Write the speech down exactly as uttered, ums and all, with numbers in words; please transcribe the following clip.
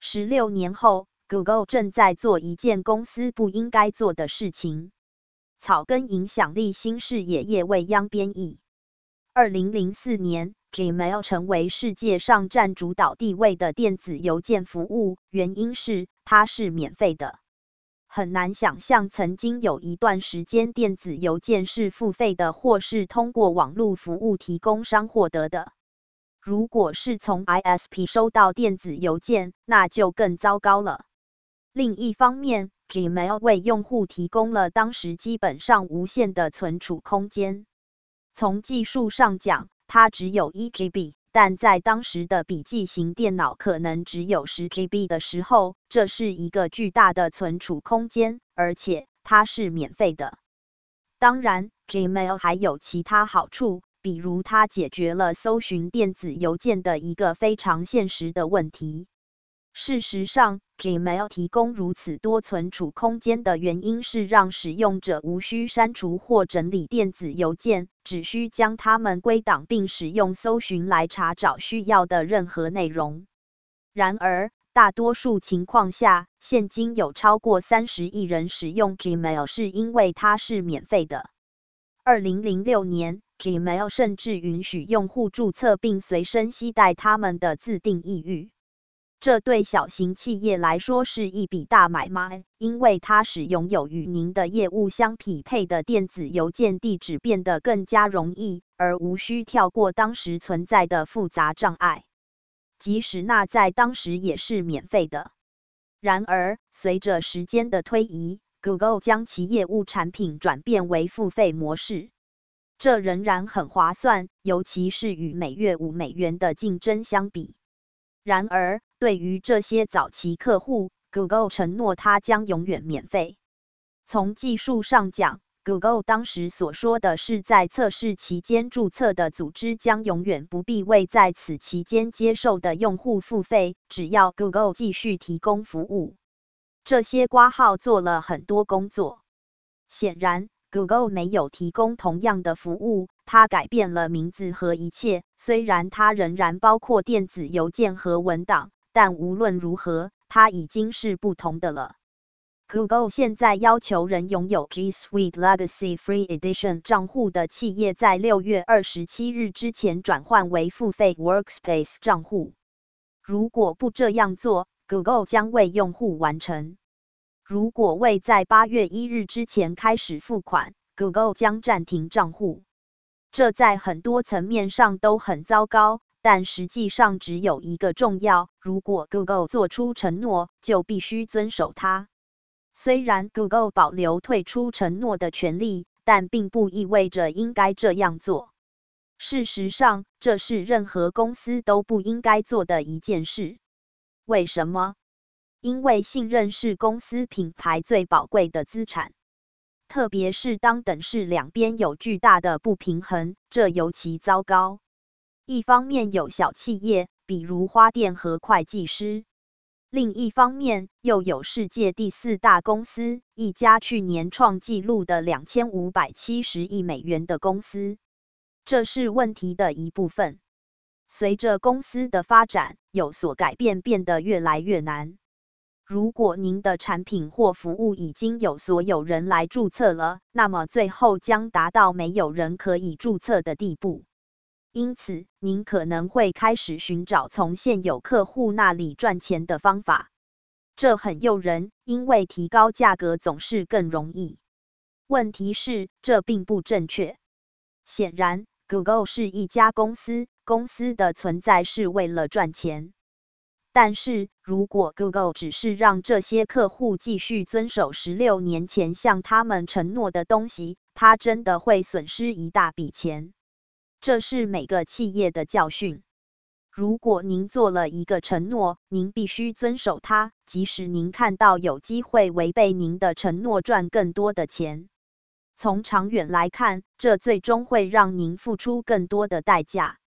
十六年后 ，Google 正在做一件公司不应该做的事情。草根影响力新视野叶未央编译。二零零四年 ，Gmail 成为世界上占主导地位的电子邮件服务，原因是它是免费的。很难想象曾经有一段时间电子邮件是付费的，或是通过网络服务提供商获得的。如果是从 I S P 收到电子邮件，那就更糟糕了。另一方面 ，Gmail 为用户提供了当时基本上无限的存储空间。从技术上讲，它只有一 G B， 但在当时的笔记型电脑可能只有十 G B 的时候，这是一个巨大的存储空间，而且它是免费的。当然 ，Gmail 还有其他好处，比如它解决了搜寻电子邮件的一个非常现实的问题。事实上 ，Gmail 提供如此多存储空间的原因是让使用者无需删除或整理电子邮件，只需将它们归档并使用搜寻来查找需要的任何内容。然而，大多数情况下，现今有超过三十亿人使用 Gmail 是因为它是免费的。二零零六年 ，Gmail 甚至允许用户注册并随身携带他们的自定义域。这对小型企业来说是一笔大买卖，因为它使拥有与您的业务相匹配的电子邮件地址变得更加容易，而无需跳过当时存在的复杂障碍。即使那在当时也是免费的。然而，随着时间的推移 ，Google 将其业务产品转变为付费模式。这仍然很划算，尤其是与每月五美元的竞争相比。然而，对于这些早期客户 ，Google 承诺它将永远免费。从技术上讲 ，Google 当时所说的是在测试期间注册的组织将永远不必为在此期间接受的用户付费，只要 Google 继续提供服务。这些括号做了很多工作。显然 ，Google 没有提供同样的服务。它改变了名字和一切，虽然它仍然包括电子邮件和文档，但无论如何，它已经是不同的了。Google 现在要求仍拥有 G Suite Legacy Free Edition 账户的企业在六月二十七日之前转换为付费 Workspace 账户。如果不这样做 ，Google 将为用户完成。如果未在八月一日之前开始付款 ，Google 将暂停账户。这在很多层面上都很糟糕，但实际上只有一个重要：如果 Google 做出承诺，就必须遵守它。虽然 Google 保留退出承诺的权利，但并不意味着应该这样做。事实上，这是任何公司都不应该做的一件事。为什么？因为信任是公司品牌最宝贵的资产。特别是当等式两边有巨大的不平衡，这尤其糟糕。一方面有小企业，比如花店和会计师；另一方面又有世界第四大公司，一家去年创纪录的两千五百七十亿美元的公司。这是问题的一部分。随着公司的发展，有所改变变得越来越难。如果您的产品或服务已经有所有人来注册了，那么最后将达到没有人可以注册的地步。因此，您可能会开始寻找从现有客户那里赚钱的方法。这很诱人，因为提高价格总是更容易。问题是，这并不正确。显然 ，Google 是一家公司，公司的存在是为了赚钱。但是，如果 Google 只是让这些客户继续遵守十六年前向他们承诺的东西，它真的会损失一大笔钱。这是每个企业的教训。如果您做了一个承诺，您必须遵守它，即使您看到有机会违背您的承诺赚更多的钱。从长远来看，这最终会让您付出更多的代价。